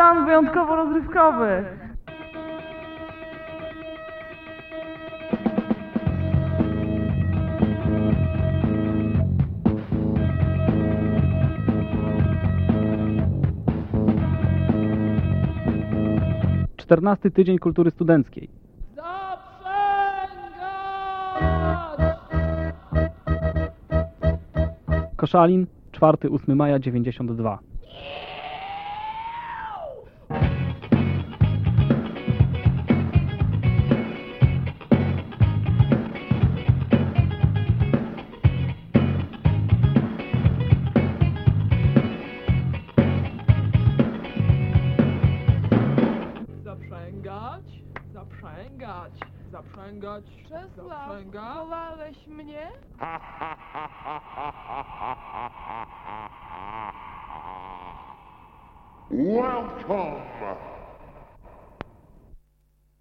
Stan wyjątkowo rozrywkowy. XIV Tydzień Kultury Studenckiej. Koszalin, 4-8 maja 92. Zaprzęgać. Czesław, wołałeś mnie? Welcome